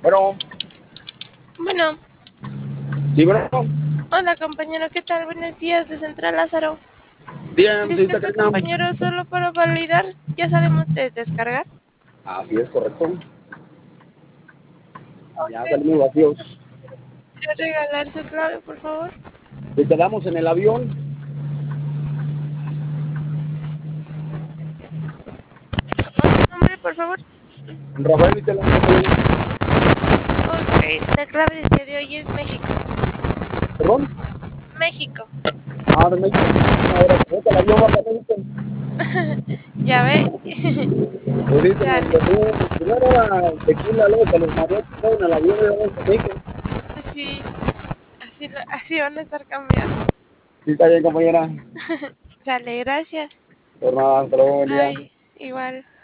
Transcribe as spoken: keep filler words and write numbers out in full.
Bueno, Bueno, sí, bueno. hola compañero, ¿qué tal? Buenos días de Central Lázaro. Bien, señorita Disculpe Karina. compañero, solo para validar, ¿ya sabemos de descargar? Así es, correcto. Ok, Ya salimos vacíos. ¿podría regalar su clave, por favor? Si quedamos en el avión, ¿Otro nombre, por favor? Rafael y te la compañera. Ok, la clave del día de hoy es México. Perdón. México. Ah, de México. Ahora, vete al avión, va para México. Ya ve. Pues sí, se nos Chale. quedó. Primero era tequila, luego se los mareó, en el avión y luego en México. Sí, así, lo- así van a estar cambiando. Sí, está bien, compañera. Sale, gracias. Por nada, hasta luego, buen día. Bye. Igual.